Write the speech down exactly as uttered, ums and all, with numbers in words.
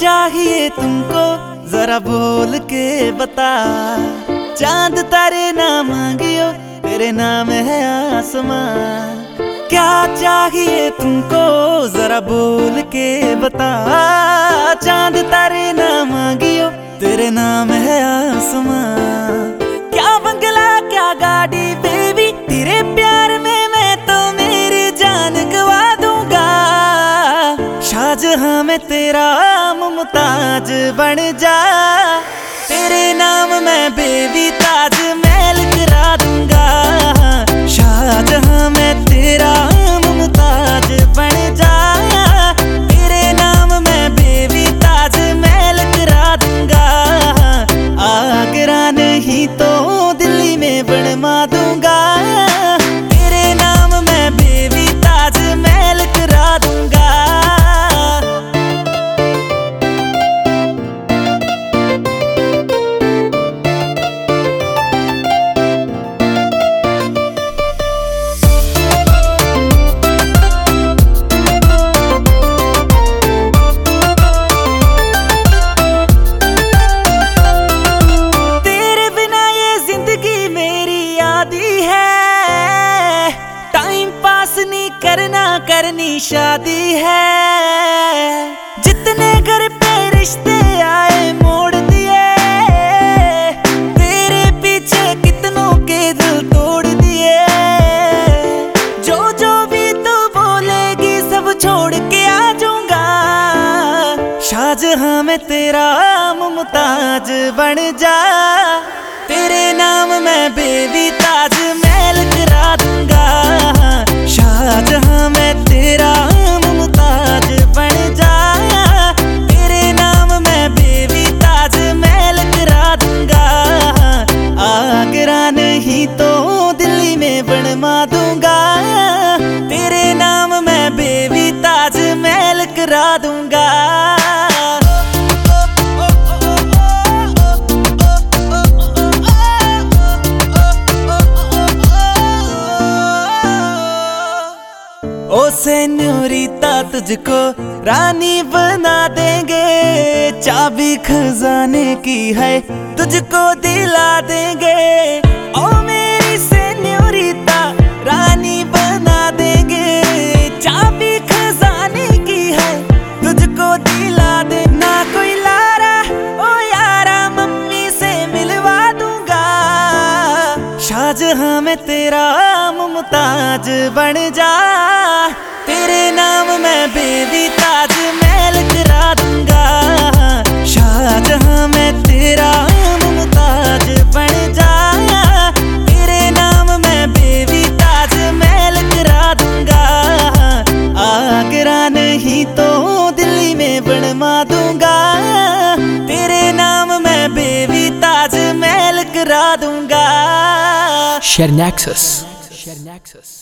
चाहिए तुमको जरा बोल के बता। चांद तारे ना मांगियो तेरे नाम है आसमां। क्या चाहिए तुमको जरा बोल के बता। चांद तारे ना मांगियो तेरे नाम है आसमां। क्या बंगला क्या गाड़ी बेबी तेरे प्यार में मैं तो मेरी जान गवा दूंगा। शाहजहां में तेरा मुमताज बन जा। तेरे नाम मैं बेबी ताज महल करा दूंगा। शाहजहां में तेरा मुमताज बन जा। तेरे नाम मैं बेबी ताज महल करा दूंगा। आगरा नहीं तो दिल्ली में बनवा दूंगा। तेरे नाम मैं बेबी ताज महल करा दूंगा। करना करनी शादी है। जितने घर पे रिश्ते आए मोड़ दिए। तेरे पीछे कितनों के दिल तोड़ दिए। जो जो भी तू बोलेगी सब छोड़ के आ जाऊंगा। शाहजहां में तेरा मुमताज बन जा। तेरे नाम मैं बेबी ताज महल करा दूंगा। शाहजहां में तेरा मुमताज बन जा। तेरे नाम मैं बेबी ताज महल करा दूंगा। आगरा नहीं तो दिल्ली में बनवा दूंगा। तेरे नाम मैं बेबी ताज महल करा दूंगा। ओ सेन्योरिता तुझको रानी बना देंगे। चाबी खजाने की है तुझको दिला देंगे। ओ मेरी सेन्योरिता रानी बना देंगे। चाबी खजाने की है तुझको दिला दे। ना कोई लारा ओ यारा मम्मी से मिलवा दूंगा। शाहजहां में तेरा मुमताज बन जा। तेरे नाम मैं बेबी ताज महल करा दूंगा। शाहजहां में तेरा मुमताज बन जा। तेरे नाम मैं बेबी ताज महल करा दूंगा। आगरा नहीं तो दिल्ली में बनवा दूंगा। तेरे नाम मैं बेबी ताज महल करा दूंगा। Share Nexus. Share Nexus.